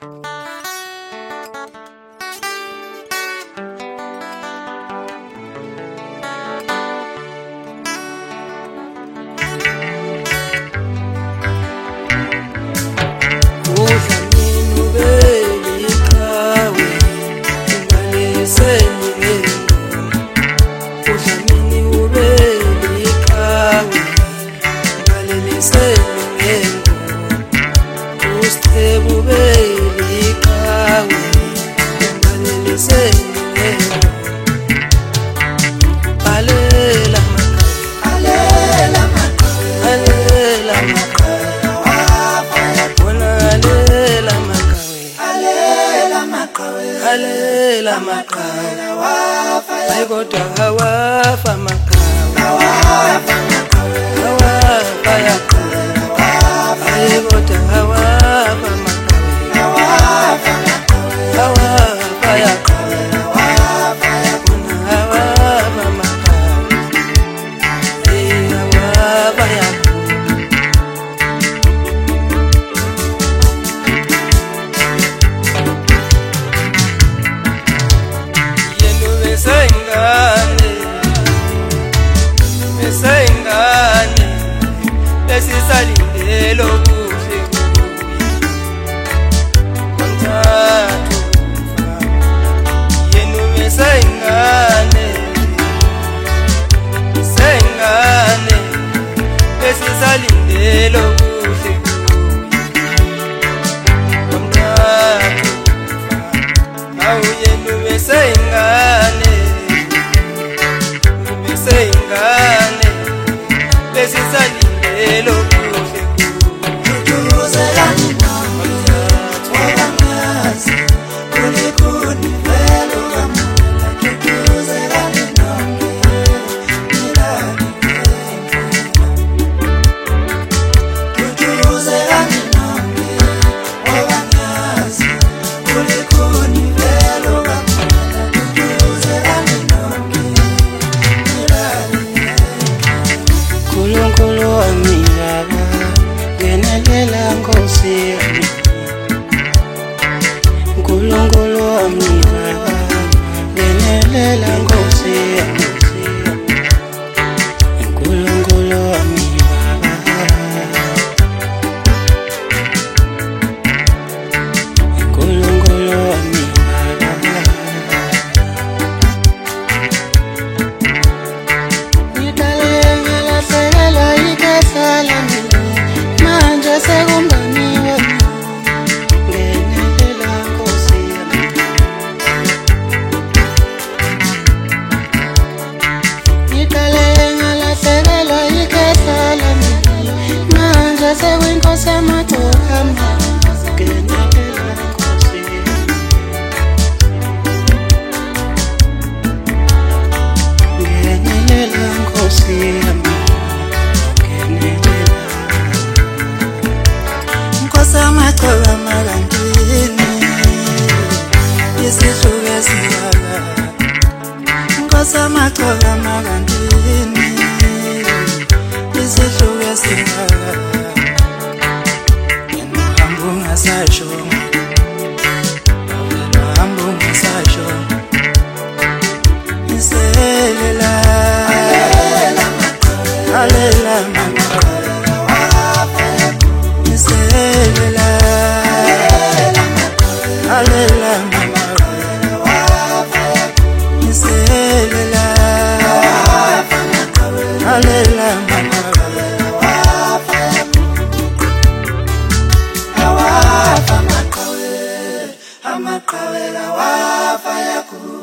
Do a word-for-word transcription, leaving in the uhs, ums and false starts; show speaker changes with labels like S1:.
S1: Alela maqhawe ayikoda hawafa maqhawe hawafa maqhawe hawafa yaqhawe ayikoda hawafa maqhawe hawafa maqhawe hawafa yaqhawe hawafa yakuna hawafa maqhawe hawafa yaqhawe Mesengane, mesengane, lesisalindelo kuhle konthathu yenu mesengane, mesengane, lesisalindelo kuhle konthathu awu yenu mesengane. Sengane lesisalindelo kuhle
S2: kuduzelani nami wabangazi kulikuni velo kamela kuduzelani nami nilani kuduzelani nami wabangazi kulikuni velo kamela kuduzelani nami
S1: Nkulunkulu wami baba ngenelela Nkosi yami Nkulunkulu wami baba ngenelela Nkosi yami Nkulunkulu wami baba Nkulunkulu wami baba manje sekumbaniwe ngenelela Nkosi yami ngidale ngalahlekelwa ikhehla lami manje sekuyinkosi yamadoda ngenelela Nkosi ngenelela Nkosi yami
S2: Amaxhoba magandini isihluke singaka Nkosi amaxhoba magandini isihluke singaka Ngihamba ungasasho ngihamba ungasasho iselela alela maqhawe alela maqhawe Selela alela maqhawe wafa selela alela maqhawe wafa wafa maqhawe amaqhawe wafa yaku